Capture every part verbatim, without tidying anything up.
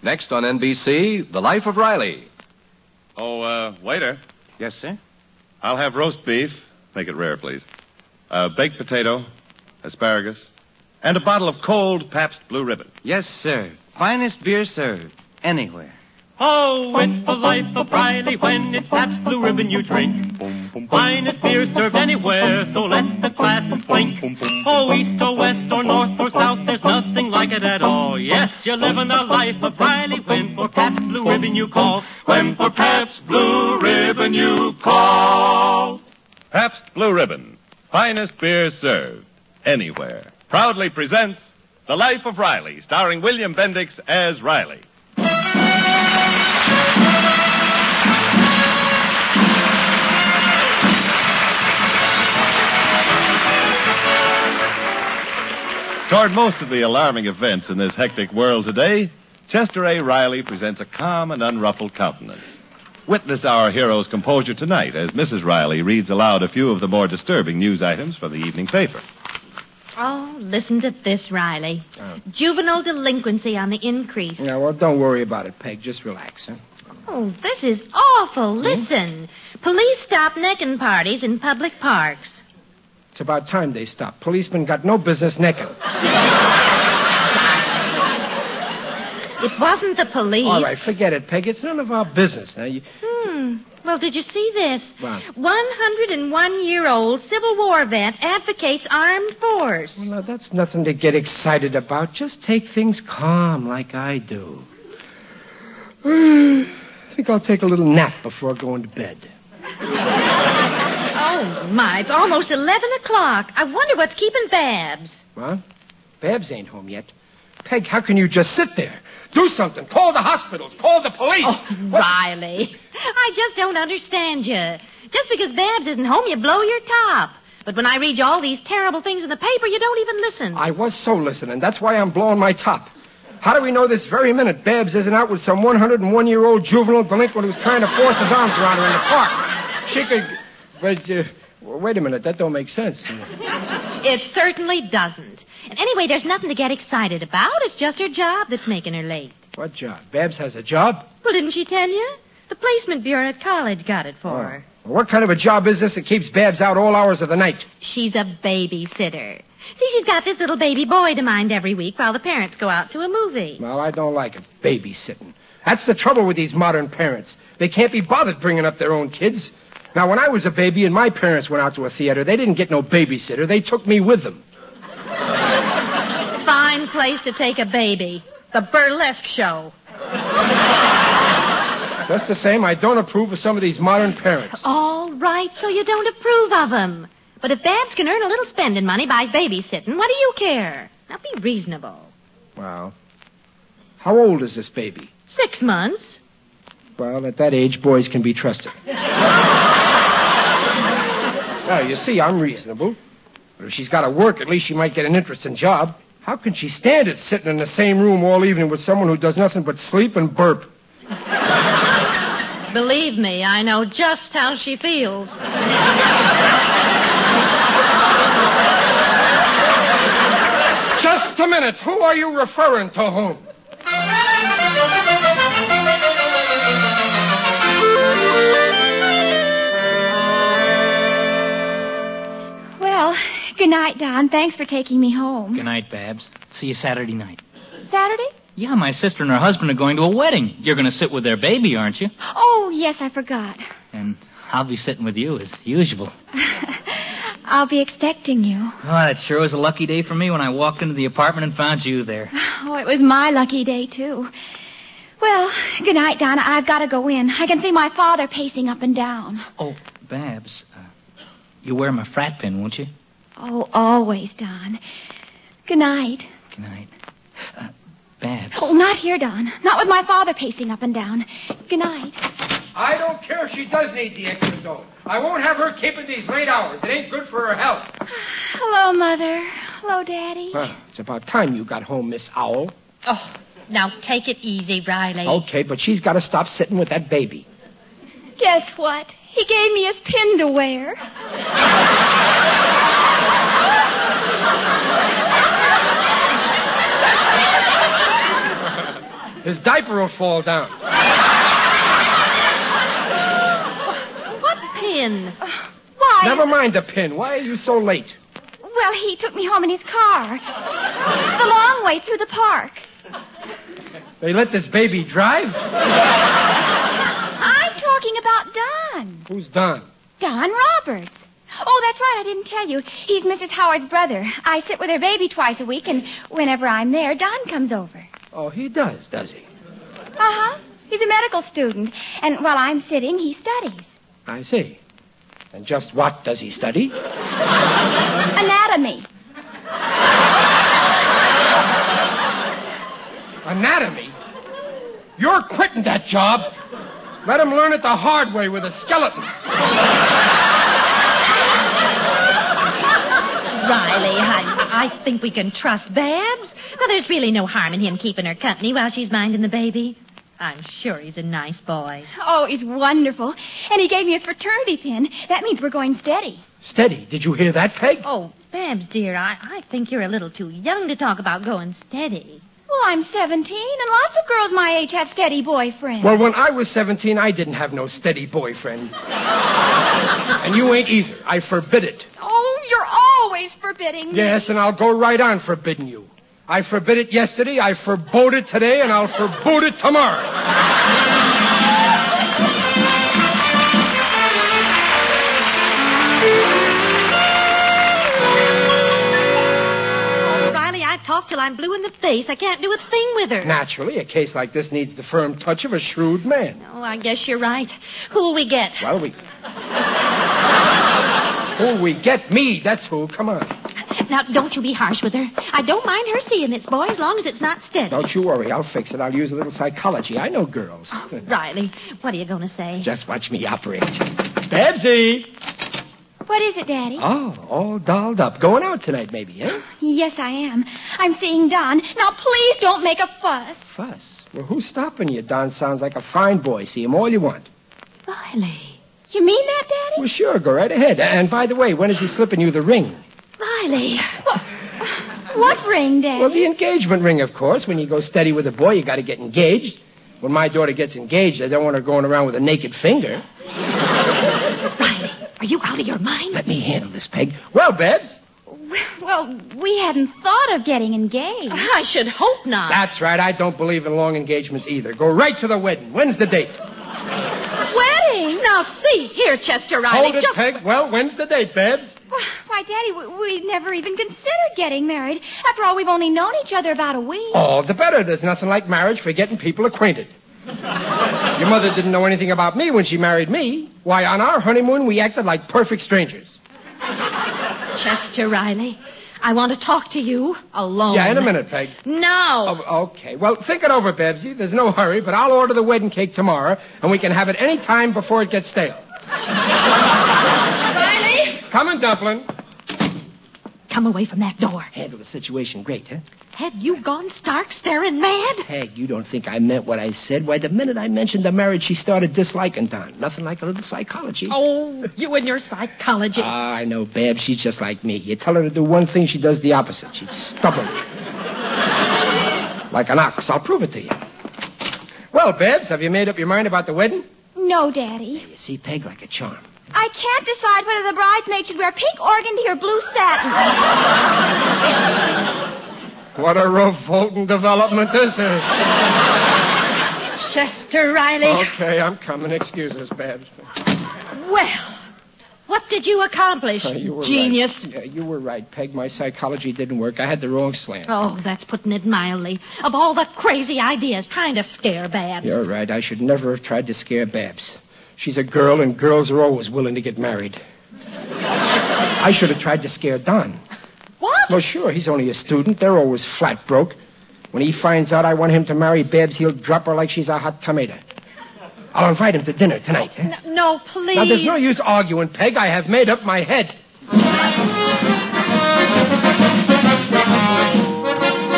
Next on N B C, The Life of Riley. Oh, uh, waiter. Yes, sir? I'll have roast beef. Make it rare, please. Uh, baked potato, asparagus, and a bottle of cold Pabst Blue Ribbon. Yes, sir. Finest beer served anywhere. Oh, it's the life of Riley when it's Pabst Blue Ribbon you drink. Finest beer served anywhere, so let the glasses clink. Oh, east or west or north or south, there's nothing like it at all. Yes, you're living the life of Riley when for Pabst Blue Ribbon you call. When for Pabst Blue Ribbon you call. Pabst Blue Ribbon, finest beer served anywhere, proudly presents The Life of Riley, starring William Bendix as Riley. Toward most of the alarming events in this hectic world today, Chester A. Riley presents a calm and unruffled countenance. Witness our hero's composure tonight as Missus Riley reads aloud a few of the more disturbing news items from the evening paper. Oh, listen to this, Riley. Oh. Juvenile delinquency on the increase. Yeah, well, don't worry about it, Peg. Just relax, huh? Oh, this is awful. Listen. Police stop necking parties in public parks. It's about time they stop. Policemen got no business necking. It wasn't the police. All right, forget it, Peg. It's none of our business. Now, you... Hmm. Well, did you see this? What? one hundred one year old Civil War vet advocates armed force. Well, now, that's nothing to get excited about. Just take things calm like I do. I think I'll take a little nap before going to bed. Oh, my, it's almost eleven o'clock. I wonder what's keeping Babs. What? Babs ain't home yet. Peg, how can you just sit there? Do something. Call the hospitals. Call the police. Oh, Riley, I just don't understand you. Just because Babs isn't home, you blow your top. But when I read you all these terrible things in the paper, you don't even listen. I was so listening. That's why I'm blowing my top. How do we know this very minute Babs isn't out with some one hundred one year old juvenile delinquent who's trying to force his arms around her in the park? She could... But, uh, wait a minute. That don't make sense. It certainly doesn't. And anyway, there's nothing to get excited about. It's just her job that's making her late. What job? Babs has a job? Well, didn't she tell you? The placement bureau at college got it for Oh. her. Well, what kind of a job is this that keeps Babs out all hours of the night? She's a babysitter. See, she's got this little baby boy to mind every week while the parents go out to a movie. Well, I don't like it. Babysitting. That's the trouble with these modern parents. They can't be bothered bringing up their own kids. Now, when I was a baby and my parents went out to a theater, they didn't get no babysitter. They took me with them. Fine place to take a baby. The burlesque show. Just the same, I don't approve of some of these modern parents. All right, so you don't approve of them. But if Babs can earn a little spending money by babysitting, what do you care? Now, be reasonable. Well, how old is this baby? Six months. Well, at that age, boys can be trusted. Well, you see, I'm reasonable. But if she's got to work, at least she might get an interesting job. How can she stand it sitting in the same room all evening with someone who does nothing but sleep and burp? Believe me, I know just how she feels. Just a minute. Who are you referring to whom? Well, good night, Don. Thanks for taking me home. Good night, Babs. See you Saturday night. Saturday? Yeah, my sister and her husband are going to a wedding. You're going to sit with their baby, aren't you? Oh, yes, I forgot. And I'll be sitting with you as usual. I'll be expecting you. Oh, that sure was a lucky day for me when I walked into the apartment and found you there. Oh, it was my lucky day, too. Well, good night, Donna. I've got to go in. I can see my father pacing up and down. Oh, Babs, uh, you wear my frat pin, won't you? Oh, always, Don. Good night. Good night. Uh, Babs. Oh, not here, Don. Not with my father pacing up and down. Good night. I don't care if she does need the extra dough. I won't have her keeping these late hours. It ain't good for her health. Hello, Mother. Hello, Daddy. Well, it's about time you got home, Miss Owl. Oh, now take it easy, Riley. Okay, but she's got to stop sitting with that baby. Guess what? He gave me his pin to wear. His diaper will fall down. What pin? Why? Never mind the pin. Why are you so late? Well, he took me home in his car. The long way through the park. They let this baby drive? I'm talking about Don. Who's Don? Don Roberts. Oh, that's right. I didn't tell you. He's Missus Howard's brother. I sit with her baby twice a week, and whenever I'm there, Don comes over. Oh, he does, does he? Uh-huh. He's a medical student, and while I'm sitting, he studies. I see. And just what does he study? Anatomy. Anatomy? You're quitting that job. Let him learn it the hard way with a skeleton. Riley, I, I think we can trust Babs. Well, there's really no harm in him keeping her company while she's minding the baby. I'm sure he's a nice boy. Oh, he's wonderful. And he gave me his fraternity pin. That means we're going steady. Steady. Did you hear that, Peg? Oh, Babs, dear, I, I think you're a little too young to talk about going steady. Well, I'm seventeen, and lots of girls my age have steady boyfriends. Well, when I was seventeen, I didn't have no steady boyfriend. And you ain't either. I forbid it. Oh, you're always forbidding me. Yes, and I'll go right on forbidding you. I forbid it yesterday, I forbode it today, and I'll forbode it tomorrow. Talk till I'm blue in the face. I can't do a thing with her. Naturally, a case like this needs the firm touch of a shrewd man. Oh, I guess you're right. Who'll we get? Well, we... Who'll we get? Me, that's who. Come on. Now, don't you be harsh with her. I don't mind her seeing this boy as long as it's not steady. Don't you worry. I'll fix it. I'll use a little psychology. I know girls. Oh, Riley, what are you going to say? Just watch me operate. Babsy! What is it, Daddy? Oh, all dolled up. Going out tonight, maybe, eh? Yes, I am. I'm seeing Don. Now, please don't make a fuss. Fuss? Well, who's stopping you? Don sounds like a fine boy. See him all you want. Riley. You mean that, Daddy? Well, sure. Go right ahead. And by the way, when is he slipping you the ring? Riley. What, what ring, Daddy? Well, the engagement ring, of course. When you go steady with a boy, you got to get engaged. When my daughter gets engaged, I don't want her going around with a naked finger. Riley, are you out of your mind? Let me handle this, Peg. Well, Babs. Well, we hadn't thought of getting engaged. I should hope not. That's right. I don't believe in long engagements either. Go right to the wedding. When's the date? Wedding? Now, see here, Chester Riley. Hold it, Just... Peg. Well, when's the date, Babs? Why, Daddy, we, we never even considered getting married. After all, we've only known each other about a week. Oh, the better. There's nothing like marriage for getting people acquainted. Your mother didn't know anything about me when she married me. Why, on our honeymoon, we acted like perfect strangers. Chester Riley, I want to talk to you alone. Yeah, in a minute, Peg. No. Oh, okay. Well, think it over, Babsy. There's no hurry, but I'll order the wedding cake tomorrow, and we can have it any time before it gets stale. Riley? Coming, Dumpling. Come away from that door. Handle the situation great, huh? Have you gone stark staring mad? Peg, you don't think I meant what I said? Why, the minute I mentioned the marriage, she started disliking Don. Nothing like a little psychology. Oh, you and your psychology. Ah, I know, Babs. She's just like me. You tell her to do one thing, she does the opposite. She's stubborn. Like an ox. I'll prove it to you. Well, Babs, have you made up your mind about the wedding? No, Daddy. You see, Peg, like a charm. I can't decide whether the bridesmaid should wear pink organdy or blue satin. What a revolting development this is. Chester Riley. Okay, I'm coming. Excuse us, Babs. Well, what did you accomplish, Uh, you were genius? Right. Yeah, you were right, Peg. My psychology didn't work. I had the wrong slant. Oh, that's putting it mildly. Of all the crazy ideas trying to scare Babs. You're right. I should never have tried to scare Babs. She's a girl, and girls are always willing to get married. I should have tried to scare Don. What? Well, sure, he's only a student. They're always flat broke. When he finds out I want him to marry Babs, he'll drop her like she's a hot tomato. I'll invite him to dinner tonight. Huh? No, no, please. Now, there's no use arguing, Peg. I have made up my head.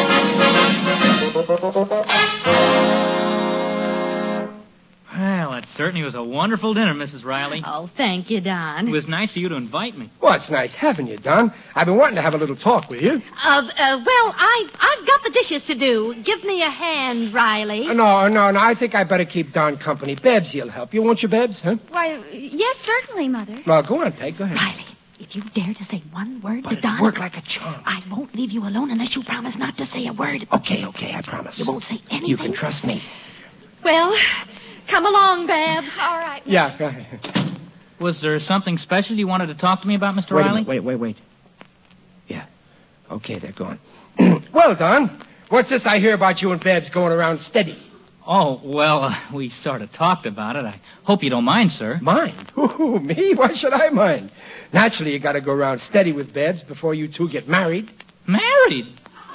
Well, it's certainly was a wonderful dinner, Missus Riley. Oh, thank you, Don. It was nice of you to invite me. Well, it's nice having you, Don. I've been wanting to have a little talk with you. Uh, uh, well, I, I've got the dishes to do. Give me a hand, Riley. Uh, no, no, no. I think I better keep Don company. Babsy will help you. Won't you, Babs? Huh? Why, yes, certainly, Mother. Well, go on, Peg. Go ahead. Riley, if you dare to say one word But to it'll Don, work like a charm. I won't leave you alone unless you promise not to say a word. Okay, okay, I promise. You won't say anything? You can trust me. Well, come along, Babs. All right. Yeah, go ahead. Was there something special you wanted to talk to me about, Mister Wait a Riley? minute, wait, wait, wait. Yeah. Okay, they're gone. Well, Don, what's this I hear about you and Babs going around steady? Oh, well, uh, we sort of talked about it. I hope you don't mind, sir. Mind? Ooh, me? Why should I mind? Naturally, you got to go around steady with Babs before you two get married. Married?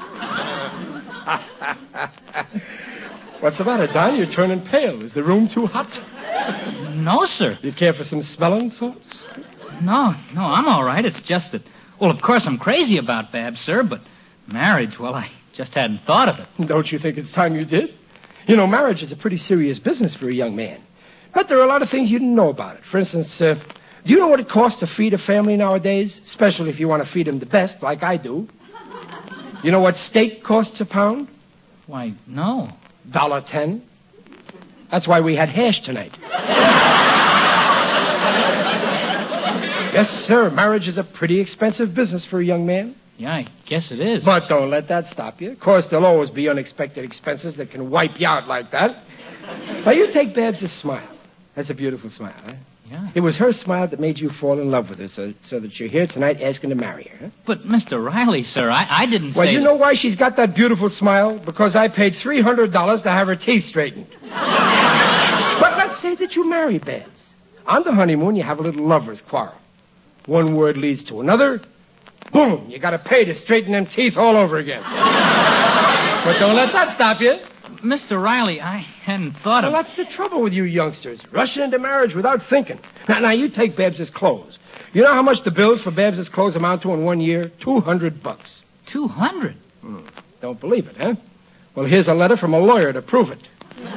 What's the matter, Don? You're turning pale. Is the room too hot? No, sir. You care for some smelling salts? No, no, I'm all right. It's just that, well, of course I'm crazy about Babs, sir, but marriage, well, I just hadn't thought of it. Don't you think it's time you did? You know, marriage is a pretty serious business for a young man. But there are a lot of things you didn't know about it. For instance, uh, do you know what it costs to feed a family nowadays? Especially if you want to feed them the best, like I do. You know what steak costs a pound? Why, no. Dollar ten. That's why we had hash tonight. Yes, sir. Marriage is a pretty expensive business for a young man. Yeah, I guess it is. But don't let that stop you. Of course, there'll always be unexpected expenses that can wipe you out like that. Now, you take Babs' smile. That's a beautiful smile, huh? Yeah. It was her smile that made you fall in love with her, so, so that you're here tonight asking to marry her, huh? But, Mister Riley, sir, I, I didn't Well, say... you that- know why she's got that beautiful smile? Because I paid three hundred dollars to have her teeth straightened. But let's say that you marry Babs. On the honeymoon, you have a little lover's quarrel. One word leads to another. Boom! You got to pay to straighten them teeth all over again. But don't let that stop you. Mister Riley, I hadn't thought Well, of... that's the trouble with you youngsters. Rushing into marriage without thinking. Now, now, you take Babs' clothes. You know how much the bills for Babs' clothes amount to in one year? Two hundred bucks. Two hundred? Hmm. Don't believe it, huh? Well, here's a letter from a lawyer to prove it.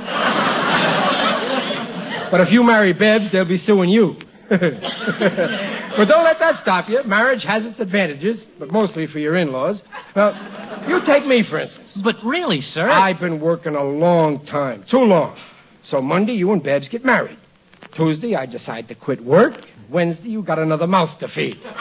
But if you marry Babs, they'll be suing you. But don't let that stop you. Marriage has its advantages, but mostly for your in-laws. Now, you take me, for instance. But really, sir... I've been working a long time. Too long. So Monday, you and Babs get married. Tuesday, I decide to quit work. Wednesday, you got another mouth to feed. And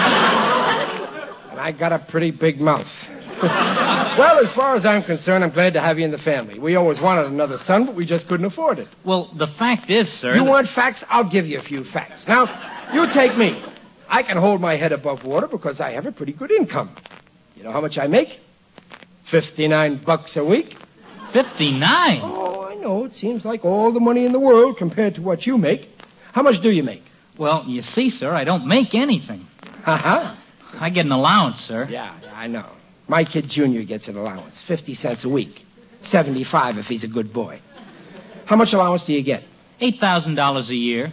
I got a pretty big mouth. Well, as far as I'm concerned, I'm glad to have you in the family. We always wanted another son, but we just couldn't afford it. Well, the fact is, sir... You that- want facts? I'll give you a few facts. Now, you take me. I can hold my head above water because I have a pretty good income. You know how much I make? Fifty-nine bucks a week. Fifty-nine? Oh, I know. It seems like all the money in the world compared to what you make. How much do you make? Well, you see, sir, I don't make anything. Uh-huh. I get an allowance, sir. Yeah, yeah, I know. My kid Junior gets an allowance. Fifty cents a week. Seventy-five if he's a good boy. How much allowance do you get? Eight thousand dollars a year.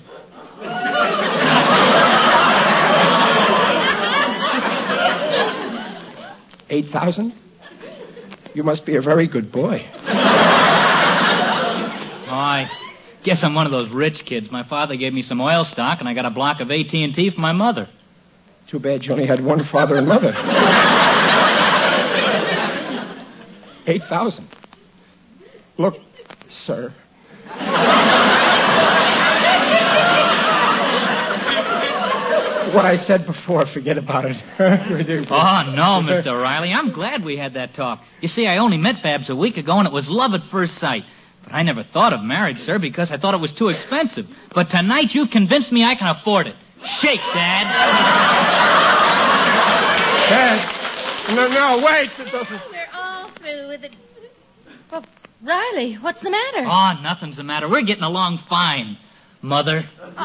Eight thousand? You must be a very good boy. Oh, I guess I'm one of those rich kids. My father gave me some oil stock, and I got a block of A T and T for my mother. Too bad you only had one father and mother. Eight thousand. Look, sir. What I said before, forget about it. Oh, no, Mister Riley. I'm glad we had that talk. You see, I only met Babs a week ago, and it was love at first sight. But I never thought of marriage, sir, because I thought it was too expensive. But tonight you've convinced me I can afford it. Shake, Dad. Dad. No, no, wait. We're all through with it. Well, Riley, what's the matter? Oh, nothing's the matter. We're getting along fine, Mother.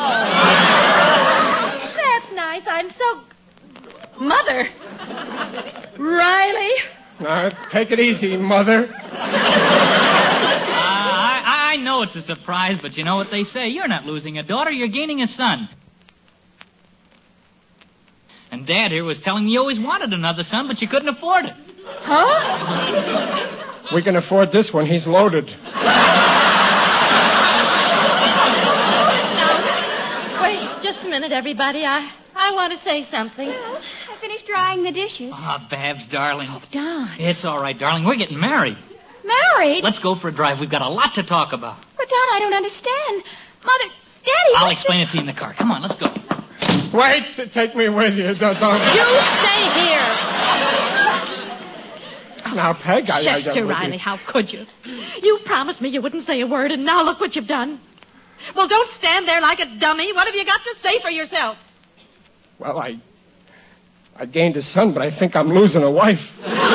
That's nice. I'm so... Mother. Riley. Now, take it easy, Mother. Uh, I, I know it's a surprise, but you know what they say. You're not losing a daughter, you're gaining a son. And Dad here was telling me you always wanted another son, but you couldn't afford it. Huh? We can afford this one. He's loaded. minute, everybody. I, I want to say something. Well, I finished drying the dishes. Ah, Babs, darling. Oh, Don. It's all right, darling. We're getting married. Married? Let's go for a drive. We've got a lot to talk about. But, Don, I don't understand. Mother, Daddy, I'll what's explain this? it to you in the car. Come on, let's go. Wait to take me with you, don't. don't. You stay here. Now, Peg, I... I- I- Chester Riley, how could you? You promised me you wouldn't say a word, and now look what you've done. Well, don't stand there like a dummy. What have you got to say for yourself? Well, I... I gained a son, but I think I'm losing a wife.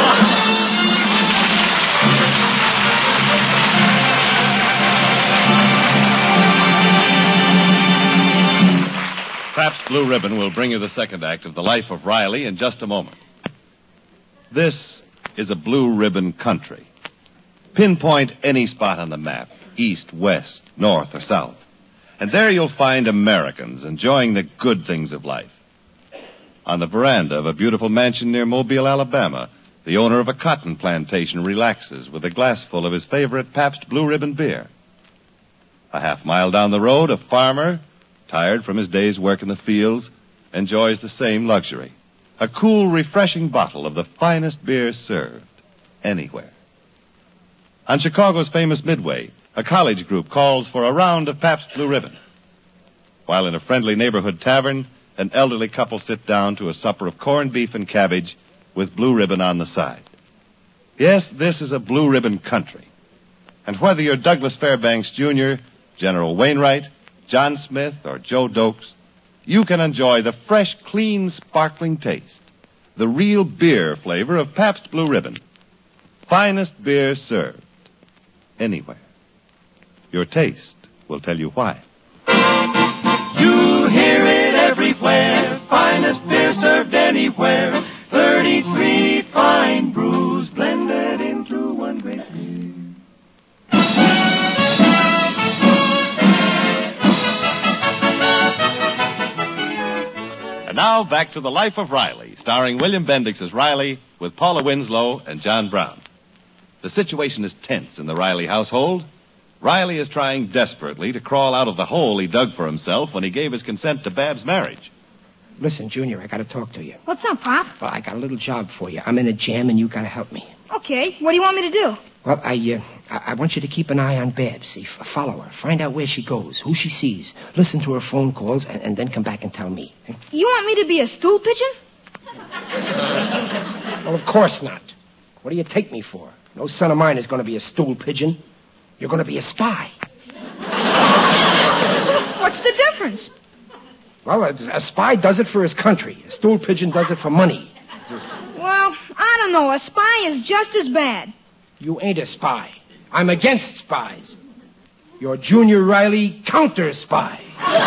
Pabst Blue Ribbon will bring you the second act of The Life of Riley in just a moment. This is a blue ribbon country. Pinpoint any spot on the map, east, west, north, or south, and there you'll find Americans enjoying the good things of life. On the veranda of a beautiful mansion near Mobile, Alabama, the owner of a cotton plantation relaxes with a glassful of his favorite Pabst Blue Ribbon beer. A half mile down the road, a farmer, tired from his day's work in the fields, enjoys the same luxury. A cool, refreshing bottle of the finest beer served anywhere. On Chicago's famous Midway, a college group calls for a round of Pabst Blue Ribbon. While in a friendly neighborhood tavern, an elderly couple sit down to a supper of corned beef and cabbage with Blue Ribbon on the side. Yes, this is a Blue Ribbon country. And whether you're Douglas Fairbanks Junior, General Wainwright, John Smith, or Joe Dokes, you can enjoy the fresh, clean, sparkling taste, the real beer flavor of Pabst Blue Ribbon. Finest beer served anywhere. Your taste will tell you why. You hear it everywhere. Finest beer served anywhere. thirty-three fine brews blended into one great beer. And now back to The Life of Riley, starring William Bendix as Riley with Paula Winslow and John Brown. The situation is tense in the Riley household. Riley is trying desperately to crawl out of the hole he dug for himself when he gave his consent to Bab's marriage. Listen, Junior, I got to talk to you. What's up, Pop? Well, I got a little job for you. I'm in a jam, and you got to help me. Okay, what do you want me to do? Well, I, uh, I I want you to keep an eye on Babs. See, f- follow her. Find out where she goes, who she sees. Listen to her phone calls, and, and then come back and tell me. You want me to be a stool pigeon? Well, of course not. What do you take me for? No son of mine is going to be a stool pigeon. You're going to be a spy. What's the difference? Well, a, a spy does it for his country. A stool pigeon does it for money. Well, I don't know. A spy is just as bad. You ain't a spy. I'm against spies. You're Junior Riley counter-spy.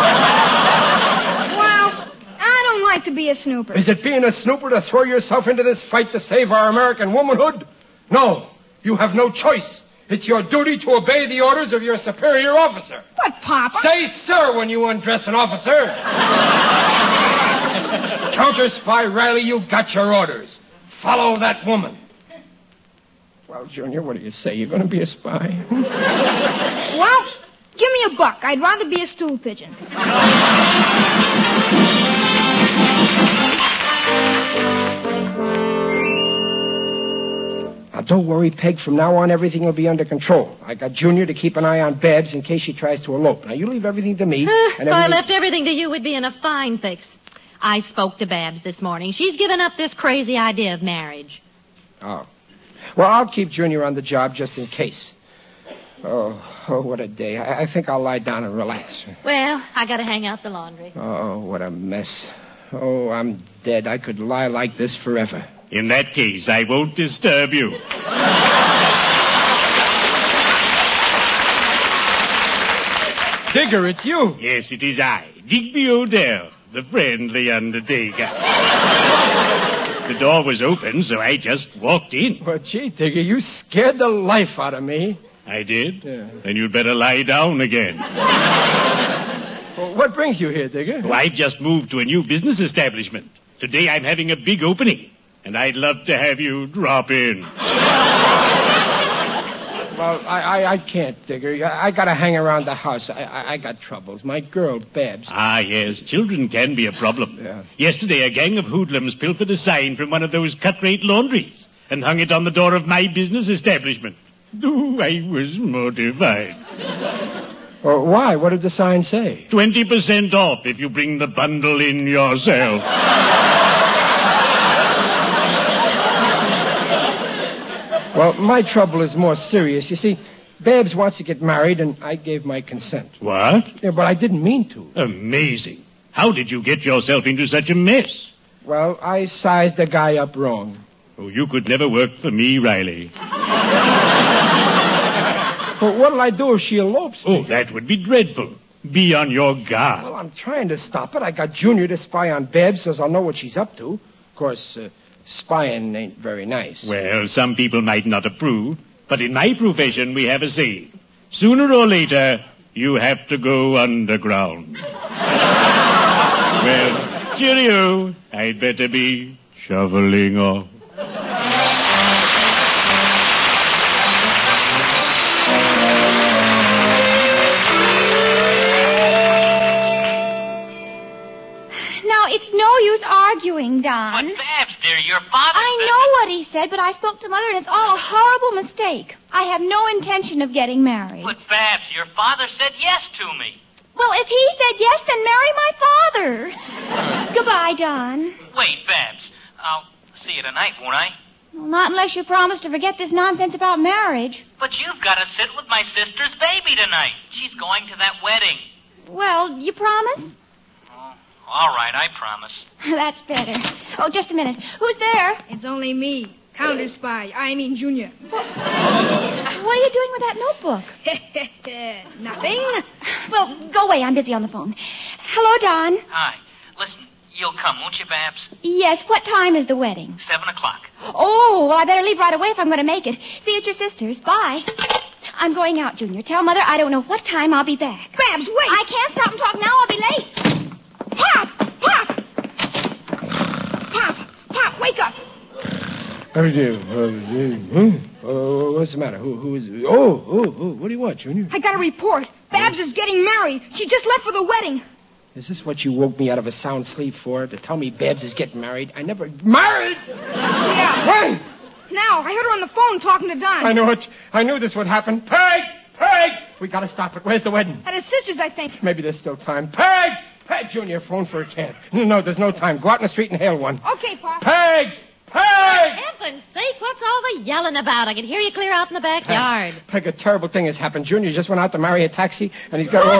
Well, I don't like to be a snooper. Is it being a snooper to throw yourself into this fight to save our American womanhood? No, you have no choice. It's your duty to obey the orders of your superior officer. But, Papa... Say sir when you undress an officer. Counter-spy Riley, you got your orders. Follow that woman. Well, Junior, what do you say? You're going to be a spy? Well, give me a buck. I'd rather be a stool pigeon. Now, don't worry, Peg. From now on, everything will be under control. I got Junior to keep an eye on Babs in case she tries to elope. Now, you leave everything to me. Uh, and if everything... I left everything to you, we'd be in a fine fix. I spoke to Babs this morning. She's given up this crazy idea of marriage. Oh. Well, I'll keep Junior on the job just in case. Oh, oh, what a day. I, I think I'll lie down and relax. Well, I gotta hang out the laundry. Oh, what a mess. Oh, I'm dead. I could lie like this forever. In that case, I won't disturb you. Digger, it's you. Yes, it is I, Digby Odell, the friendly undertaker. The door was open, so I just walked in. Well, gee, Digger, you scared the life out of me. I did? Yeah. Then you'd better lie down again. Well, what brings you here, Digger? Oh, I've just moved to a new business establishment. Today I'm having a big opening, and I'd love to have you drop in. Well, I, I, I can't, Digger. I, I got to hang around the house. I, I, I got troubles. My girl, Babs. Ah, yes, children can be a problem. Yeah. Yesterday, a gang of hoodlums pilfered a sign from one of those cut-rate laundries and hung it on the door of my business establishment. Oh, I was mortified. Well, why? What did the sign say? Twenty percent off if you bring the bundle in yourself. Well, my trouble is more serious. You see, Babs wants to get married, and I gave my consent. What? Yeah, but I didn't mean to. Amazing. How did you get yourself into such a mess? Well, I sized the guy up wrong. Oh, you could never work for me, Riley. Well, what'll I do if she elopes? Oh, that would be dreadful. Be on your guard. Well, I'm trying to stop it. I got Junior to spy on Babs so I'll know what she's up to. Of course, uh, spying ain't very nice. Well, some people might not approve, but in my profession we have a saying. Sooner or later, you have to go underground. Well, cheerio. I'd better be shoveling off. It's no use arguing, Don. But, Babs, dear, your father I said... know what he said, but I spoke to Mother, and it's all a horrible mistake. I have no intention of getting married. But, Babs, your father said yes to me. Well, if he said yes, then marry my father. Goodbye, Don. Wait, Babs. I'll see you tonight, won't I? Well, not unless you promise to forget this nonsense about marriage. But you've got to sit with my sister's baby tonight. She's going to that wedding. Well, you promise? All right, I promise. That's better. Oh, just a minute. Who's there? It's only me, counter spy. I mean Junior. What, what are you doing with that notebook? Nothing. Well, go away. I'm busy on the phone. Hello, Don. Hi. Listen, you'll come, won't you, Babs? Yes. What time is the wedding? Seven o'clock. Oh, well, I better leave right away if I'm going to make it. See you at your sister's. Bye. I'm going out, Junior. Tell Mother I don't know what time I'll be back. Babs, wait. I can't stop and talk now. I'll be late. Pop! Pop! Pop! Pop, wake up! Oh, dear. Uh, uh, what's the matter? Who, who is... Oh, oh, oh, what do you want, Junior? I got a report. Babs is getting married. She just left for the wedding. Is this what you woke me out of a sound sleep for? To tell me Babs is getting married? I never... Married? Yeah. When? Now, I heard her on the phone talking to Don. I knew it. I knew this would happen. Peg! Peg! We gotta stop it. Where's the wedding? At his sister's, I think. Maybe there's still time. Peg! Peg, Junior, phone for a cab. No, no, there's no time. Go out in the street and hail one. Okay, Pop. Peg! Peg! For heaven's sake, what's all the yelling about? I can hear you clear out in the backyard. Peg, Peg, a terrible thing has happened. Junior just went out to marry a taxi, and he's got all...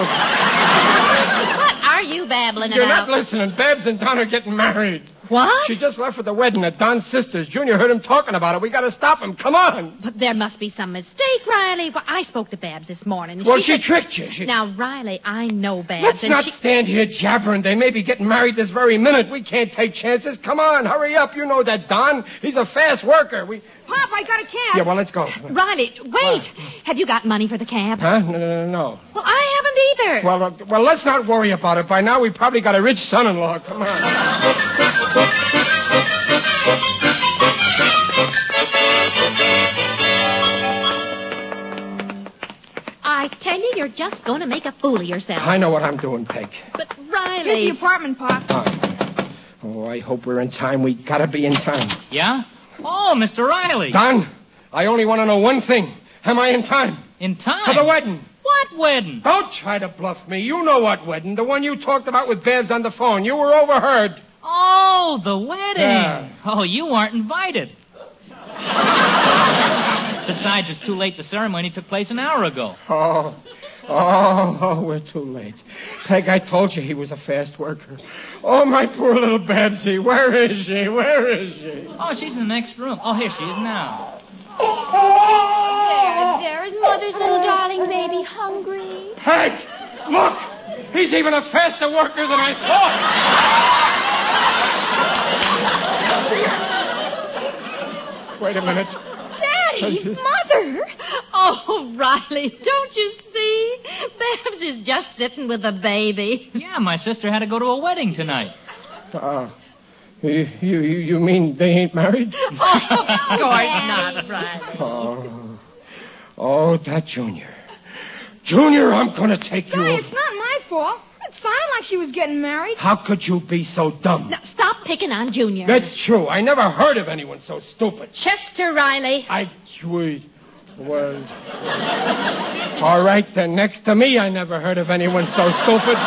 What are you babbling You're about? not listening. Babs and Don are getting married. What? She just left for the wedding at Don's sister's. Junior heard him talking about it. We got to stop him. Come on. But there must be some mistake, Riley. Well, I spoke to Babs this morning. Well, she, she said... tricked you. She... Now, Riley, I know Babs. Let's and not she... stand here jabbering. They may be getting married this very minute. We can't take chances. Come on, hurry up. You know that Don. He's a fast worker. We... Pop, I got a cab. Yeah, well, let's go. Riley, wait. What? Have you got money for the cab? Huh? No, no, no, no. Well, I haven't either. Well, uh, well, let's not worry about it. By now, we probably got a rich son-in-law. Come on. I tell you, you're just going to make a fool of yourself. I know what I'm doing, Peg. But, Riley... Here's the apartment, Pop. Oh. oh, I hope we're in time. We gotta be in time. Yeah? Oh, Mister Riley. Don, I only want to know one thing. Am I in time? In time? For the wedding. What wedding? Don't try to bluff me. You know what wedding. The one you talked about with Babs on the phone. You were overheard. Oh, the wedding. Yeah. Oh, you weren't invited. Besides, it's too late. The ceremony took place an hour ago. Oh, oh, oh, we're too late. Peg, I told you he was a fast worker. Oh, my poor little Babsy. Where is she? Where is she? Oh, she's in the next room. Oh, here she is now. There, there is Mother's little darling baby, hungry. Peg, look. He's even a faster worker than I thought. Wait a minute. Daddy, Mother. Oh, Riley, don't you see? Babs is just sitting with the baby. Yeah, my sister had to go to a wedding tonight. Uh, you, you, you mean they ain't married? Oh, of course not, Riley. Oh. Oh, that Junior. Junior, I'm going to take you Hey, over. it's not my fault. It sounded like she was getting married. How could you be so dumb? Now, stop picking on Junior. That's true. I never heard of anyone so stupid. Chester Riley. I... We... Well... All right, then. Next to me, I never heard of anyone so stupid.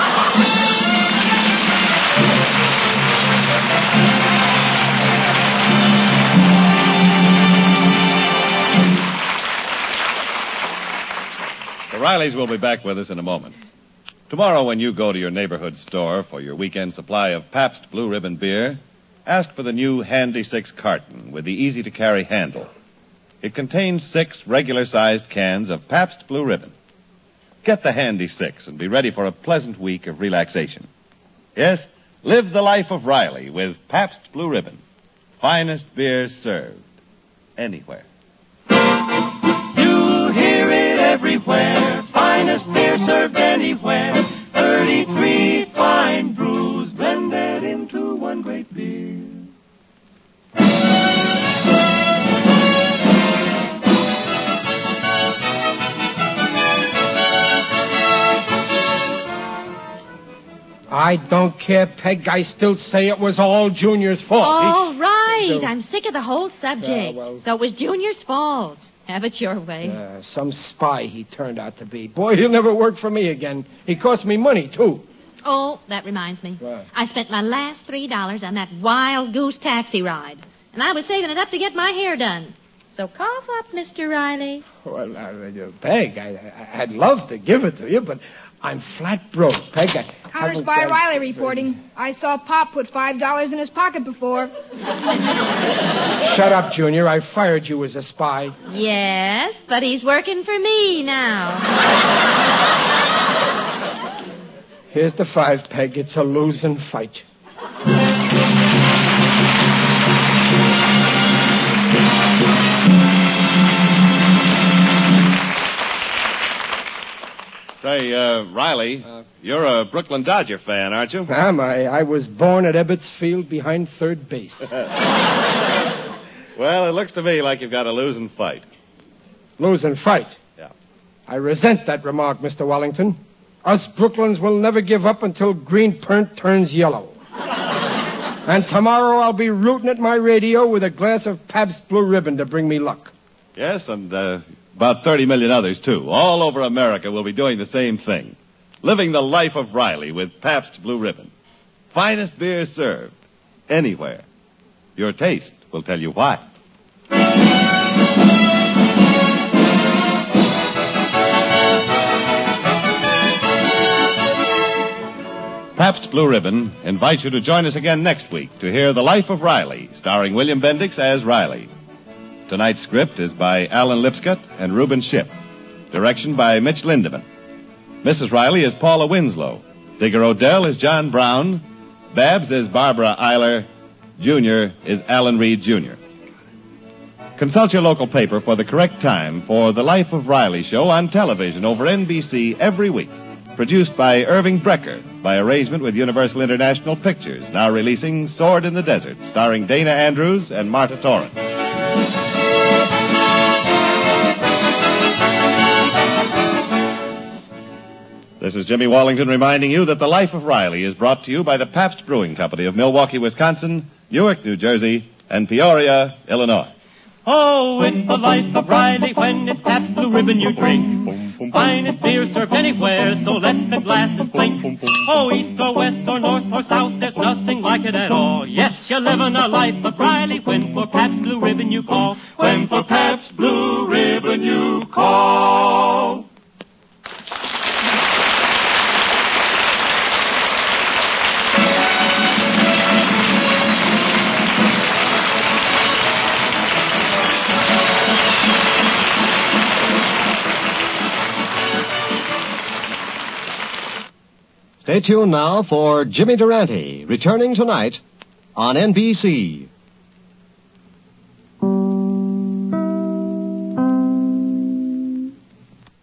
The Rileys will be back with us in a moment. Tomorrow, when you go to your neighborhood store for your weekend supply of Pabst Blue Ribbon beer, ask for the new Handy Six carton with the easy-to-carry handle. It contains six regular-sized cans of Pabst Blue Ribbon. Get the Handy Six and be ready for a pleasant week of relaxation. Yes, live the life of Riley with Pabst Blue Ribbon. Finest beer served anywhere. You hear it everywhere. Finest beer served anywhere. thirty-three fine brews blended into one great beer. I don't care, Peg. I still say it was all Junior's fault. All He- right. So- I'm sick of the whole subject. Yeah, well- So it was Junior's fault. Have it your way. Uh, some spy he turned out to be. Boy, he'll never work for me again. He cost me money, too. Oh, that reminds me. What? I spent my last three dollars on that wild goose taxi ride. And I was saving it up to get my hair done. So cough up, Mister Riley. Well, uh, uh, Peg, I, I, I'd love to give it to you, but I'm flat broke, Peg. I Counter haven't Spy got- Riley reporting. I saw Pop put five dollars in his pocket before. Shut up, Junior. I fired you as a spy. Yes, but he's working for me now. Here's the five, Peg. It's a losing fight. Say, uh, Riley, you're a Brooklyn Dodger fan, aren't you? Am I? I was born at Ebbets Field behind third base. Well, it looks to me like you've got a losing fight. Losing fight? Yeah. I resent that remark, Mister Wellington. Us Brooklyns will never give up until green pernt turns yellow. And tomorrow I'll be rooting at my radio with a glass of Pabst Blue Ribbon to bring me luck. Yes, and uh, about thirty million others, too. All over America will be doing the same thing. Living the life of Riley with Pabst Blue Ribbon. Finest beer served anywhere. Your taste will tell you why. Pabst Blue Ribbon invites you to join us again next week to hear The Life of Riley, starring William Bendix as Riley. Tonight's script is by Alan Lipscott and Reuben Ship. Direction by Mitch Lindeman. Missus Riley is Paula Winslow. Digger Odell is John Brown. Babs is Barbara Eiler. Junior is Alan Reed, Junior Consult your local paper for the correct time for The Life of Riley show on television over N B C every week. Produced by Irving Brecker by arrangement with Universal International Pictures, now releasing Sword in the Desert, starring Dana Andrews and Marta Torrance. This is Jimmy Wallington reminding you that The Life of Riley is brought to you by the Pabst Brewing Company of Milwaukee, Wisconsin, Newark, New Jersey, and Peoria, Illinois. Oh, it's the life of Riley when it's Pabst Blue Ribbon you drink. Finest beer served anywhere, so let the glasses clink. Oh, east or west or north or south, there's nothing like it at all. Yes, you're living a life of Riley when for Pabst Blue Ribbon you call. When for Pabst Blue Ribbon you call. Stay tuned now for Jimmy Durante, returning tonight on N B C.